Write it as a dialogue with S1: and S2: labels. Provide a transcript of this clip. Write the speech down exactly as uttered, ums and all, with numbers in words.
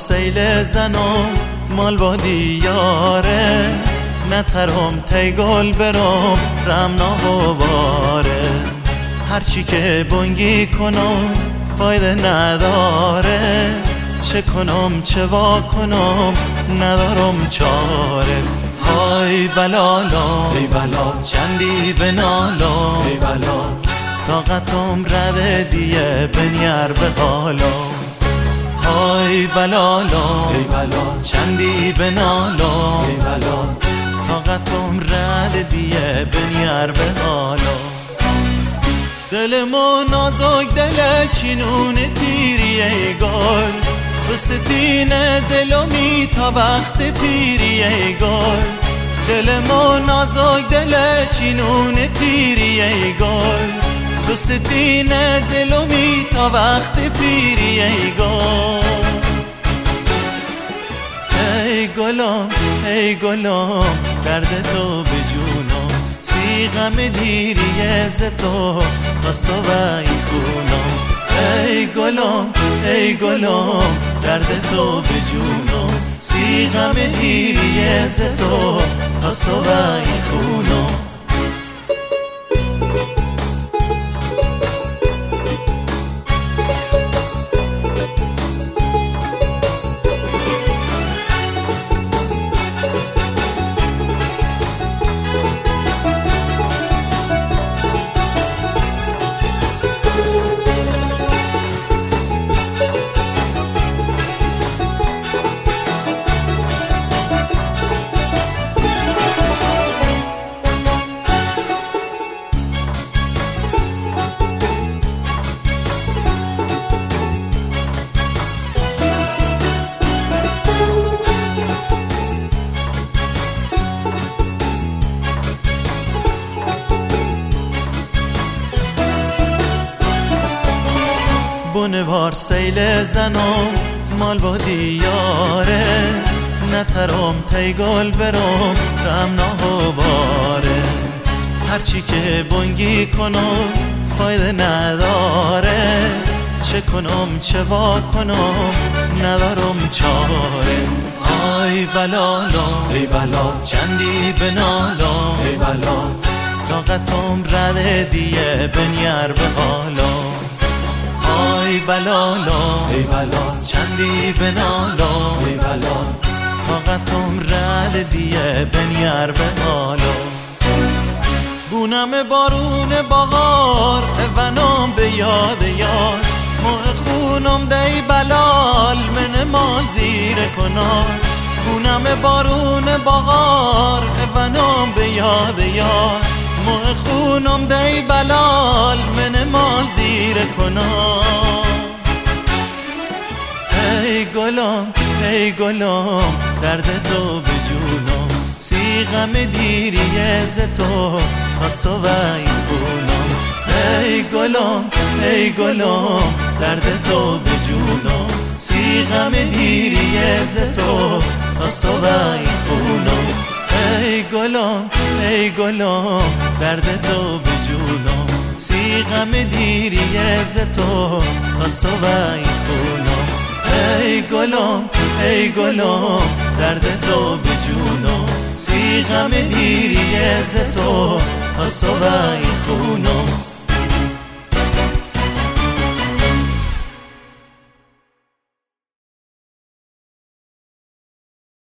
S1: سیل زنم مال با دیاره، نترم تی گل برم رمنا و باره. هرچی که بنگی کنم فایده نداره، چه کنم چه وا کنم ندارم چاره. های بلالا
S2: ای بلا
S1: چندی بنالا،
S2: ای بلا
S1: طاقتم رده دیه بنیر به حالا. های بلالا
S2: ای بلا
S1: چندی بنالا،
S2: ای بلا
S1: طاقتم رده دیه بنیر به حالا. دل ما نازک دل چینون تیری ای گل، بستین دلمی تا وقت پیری ای گل. دل ما نازک دل چینون تیری ای گل، بستین دلمی تا وقت پیری ای گل. ای گلم ای گلم درد تو به جونم، سی غم دیری از تو خواست و این خونم. ای گلم ای گلم درد تو به جونم، سی غم دیری از تو خواست و این خونم. بار سیل زنم مال با دیاره، نترم تی گل برم رمنا و باره. هرچی که بنگی کنم فایده نداره، چه کنم چه وا کنم ندارم چاره. های بلالا
S2: ای بلا
S1: چندی بنالا،
S2: ای بلا
S1: طاقتم رده دیه بنیر به حالا. ای بلالا
S2: ای بلا
S1: چندی بنالا،
S2: ای بلا
S1: طاقتم رد دیه بنیر به حالا. بونم بارون باغار ونام به یاد یاد، موه خونم دی بلال من مال زیر کنار. بونم بارون باغار ونام به یاد یاد، موه خونم دی بلال من مال زیر کنار. ای گلم ای گلم درد تو به جونم، سی غم دیری از تو خواست و این خونم. ای گلم ای گلم درد تو به جونم، سی غم دیری از تو خواست و این خونم. ای گلم ای گلم درد تو به جونم، سی غم دیری از تو خواست و این خونم. ای گلم ای گلم درد تو به جونم، سی غم دیری از تو خواست و این خونم.